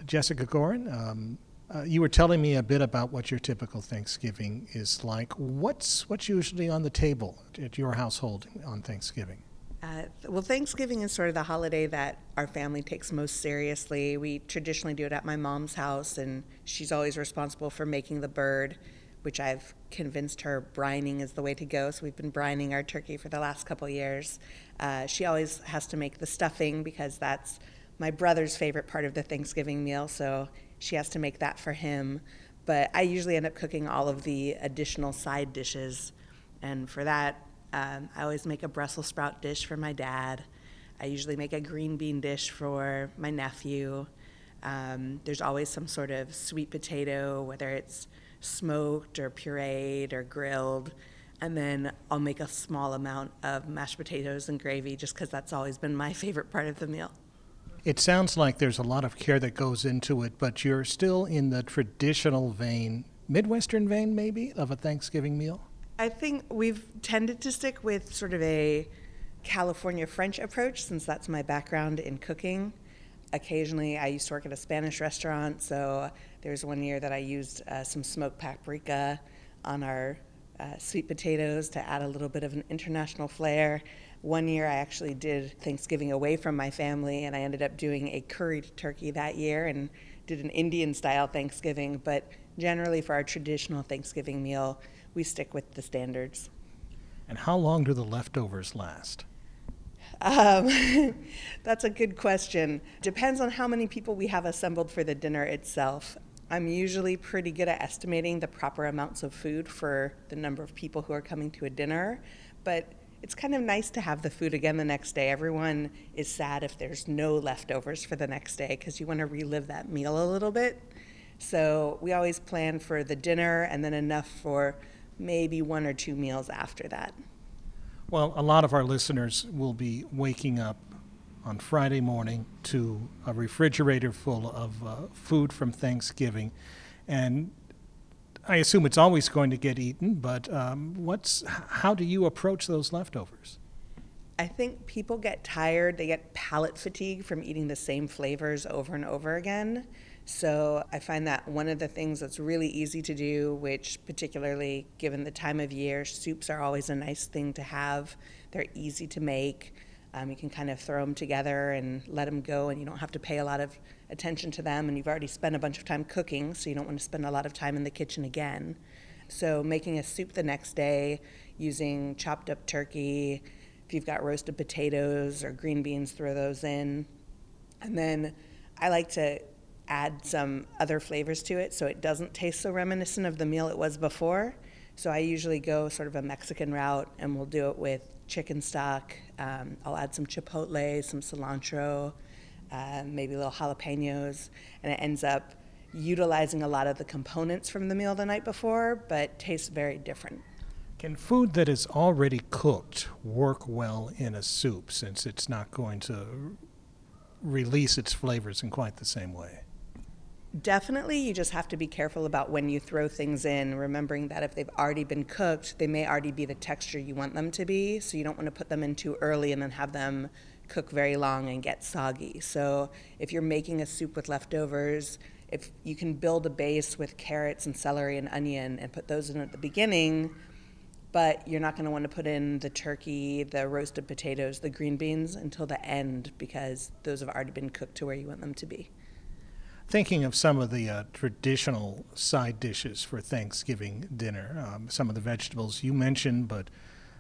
Jessica Gorin, you were telling me a bit about what your typical Thanksgiving is like. What's usually on the table at your household on Thanksgiving? Well, Thanksgiving is sort of the holiday that our family takes most seriously. We traditionally do it at my mom's house, and she's always responsible for making the bird, which I've convinced her brining is the way to go. So we've been brining our turkey for the last couple years. She always has to make the stuffing because that's my brother's favorite part of the Thanksgiving meal, so she has to make that for him. But I usually end up cooking all of the additional side dishes, and for that, I always make a Brussels sprout dish for my dad. I usually make a green bean dish for my nephew. There's always some sort of sweet potato, whether it's smoked or pureed or grilled. And then I'll make a small amount of mashed potatoes and gravy just because that's always been my favorite part of the meal. It sounds like there's a lot of care that goes into it, but you're still in the traditional vein, Midwestern vein maybe, of a Thanksgiving meal? I think we've tended to stick with sort of a California French approach since that's my background in cooking. Occasionally, I used to work at a Spanish restaurant, so there was one year that I used some smoked paprika on our sweet potatoes to add a little bit of an international flair. One year I actually did Thanksgiving away from my family, and I ended up doing a curried turkey that year and did an Indian-style Thanksgiving, but generally for our traditional Thanksgiving meal, we stick with the standards. And how long do the leftovers last? That's a good question. Depends on how many people we have assembled for the dinner itself. I'm usually pretty good at estimating the proper amounts of food for the number of people who are coming to a dinner, but it's kind of nice to have the food again the next day. Everyone is sad if there's no leftovers for the next day because you want to relive that meal a little bit. So we always plan for the dinner and then enough for maybe one or two meals after that. Well, a lot of our listeners will be waking up on Friday morning to a refrigerator full of food from Thanksgiving. And I assume it's always going to get eaten, but how do you approach those leftovers? I think people get tired, they get palate fatigue from eating the same flavors over and over again. So I find that one of the things that's really easy to do, which particularly given the time of year, soups are always a nice thing to have. They're easy to make. You can kind of throw them together and let them go, and you don't have to pay a lot of attention to them, and you've already spent a bunch of time cooking, so you don't want to spend a lot of time in the kitchen again. So making a soup the next day using chopped up turkey, if you've got roasted potatoes or green beans, throw those in. And then I like to add some other flavors to it so it doesn't taste so reminiscent of the meal it was before. So I usually go sort of a Mexican route, and we'll do it with chicken stock. I'll add some chipotle, some cilantro, maybe little jalapenos, and it ends up utilizing a lot of the components from the meal the night before, but tastes very different. Can food that is already cooked work well in a soup since it's not going to release its flavors in quite the same way? Definitely, you just have to be careful about when you throw things in, remembering that if they've already been cooked, they may already be the texture you want them to be, so you don't want to put them in too early and then have them cook very long and get soggy. So if you're making a soup with leftovers, if you can build a base with carrots and celery and onion and put those in at the beginning, but you're not going to want to put in the turkey, the roasted potatoes, the green beans until the end because those have already been cooked to where you want them to be. Thinking of some of the traditional side dishes for Thanksgiving dinner, some of the vegetables you mentioned, but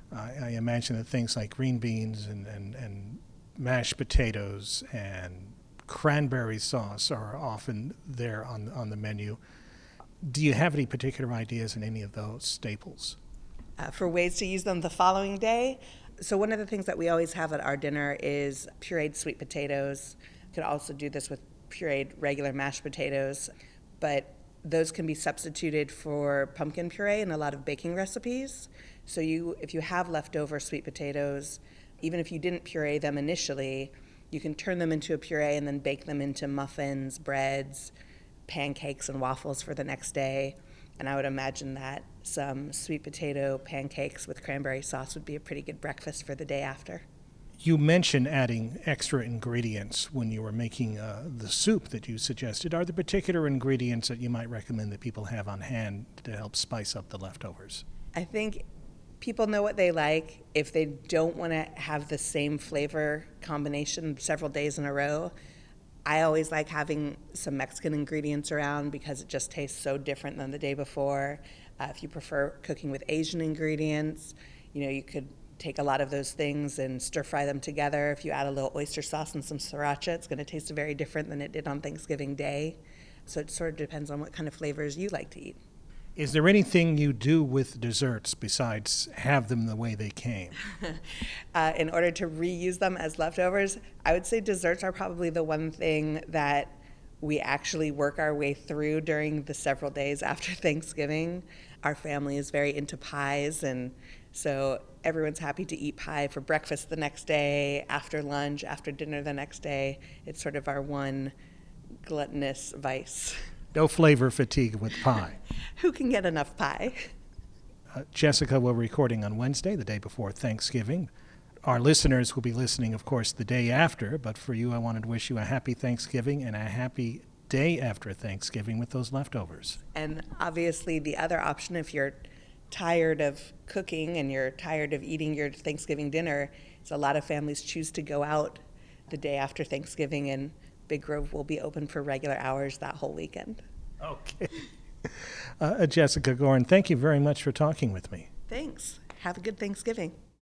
I imagine that things like green beans and mashed potatoes and cranberry sauce are often there on the menu. Do you have any particular ideas in any of those staples? For ways to use them the following day. So one of the things that we always have at our dinner is pureed sweet potatoes. You could also do this with pureed regular mashed potatoes, but those can be substituted for pumpkin puree in a lot of baking recipes. So if you have leftover sweet potatoes, even if you didn't puree them initially, you can turn them into a puree and then bake them into muffins, breads, pancakes, and waffles for the next day. And I would imagine that some sweet potato pancakes with cranberry sauce would be a pretty good breakfast for the day after. You mentioned adding extra ingredients when you were making the soup that you suggested. Are there particular ingredients that you might recommend that people have on hand to help spice up the leftovers? I think people know what they like. If they don't want to have the same flavor combination several days in a row, I always like having some Mexican ingredients around because it just tastes so different than the day before. If you prefer cooking with Asian ingredients, you could take a lot of those things and stir fry them together. If you add a little oyster sauce and some sriracha, it's going to taste very different than it did on Thanksgiving Day. So it sort of depends on what kind of flavors you like to eat. Is there anything you do with desserts besides have them the way they came? In order to reuse them as leftovers, I would say desserts are probably the one thing that we actually work our way through during the several days after Thanksgiving. Our family is very into pies, and so everyone's happy to eat pie for breakfast the next day, after lunch, after dinner the next day. It's sort of our one gluttonous vice. No flavor fatigue with pie. Who can get enough pie? Jessica, we're recording on Wednesday, the day before Thanksgiving. Our listeners will be listening, of course, the day after, but for you, I wanted to wish you a happy Thanksgiving and a happy day after Thanksgiving with those leftovers. And obviously the other option, if you're tired of cooking and you're tired of eating your Thanksgiving dinner, is a lot of families choose to go out the day after Thanksgiving, and Big Grove will be open for regular hours that whole weekend. Okay. Jessica Gorin, thank you very much for talking with me. Thanks. Have a good Thanksgiving.